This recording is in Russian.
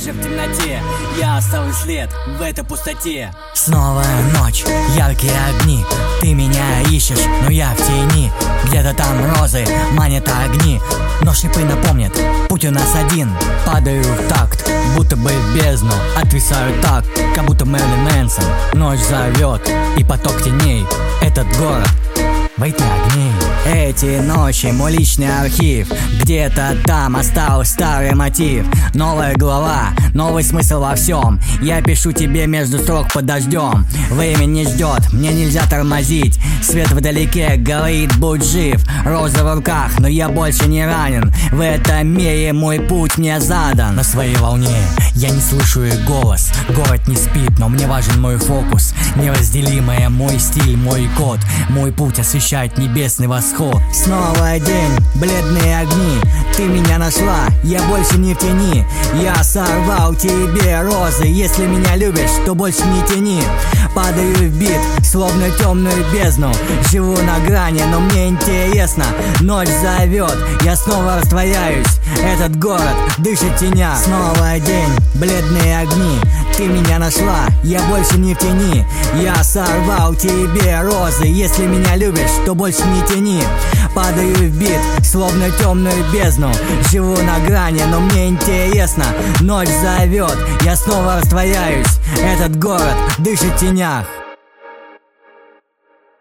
даже в темноте я оставлю след в этой пустоте. Снова ночь, яркие огни. Ты меня ищешь, но я в тени. Где-то там розы манят огни, но шипы напомнят, путь у нас один. Падаю в такт, будто бы в бездну. Отвисаю так, как будто Мерлин Мэнсон. Ночь зовет, и поток теней. Этот город в эти огни. Эти ночи мой личный архив. Где-то там остался старый мотив. Новая глава, новый смысл во всем. Я пишу тебе между строк под дождем. Время не ждет, мне нельзя тормозить. Свет вдалеке говорит, будь жив. Роза в руках, но я больше не ранен. В этом мире мой путь мне задан. На своей волне я не слышу их голос. Город не спит, но мне важен мой фокус. Неразделимое мой стиль, мой код. Мой путь освещает небесный восход. Снова день, бледные огни. Ты меня нашла, я больше не в тени. Я сорвал тебе розы. Если меня любишь, то больше не тяни. Падаю в бит, словно темную бездну. Живу на грани, но мне интересно. Ночь зовет, я снова растворяюсь. Этот город дышит теня. Снова день, бледные огни. Ты меня нашла, я больше не в тени. Я сорвал тебе розы. Если меня любишь, то больше не тяни. Падаю в бит, словно темную бездну. Живу на грани, но мне интересно. Ночь зовет, я снова растворяюсь. Этот город дышит в тенях.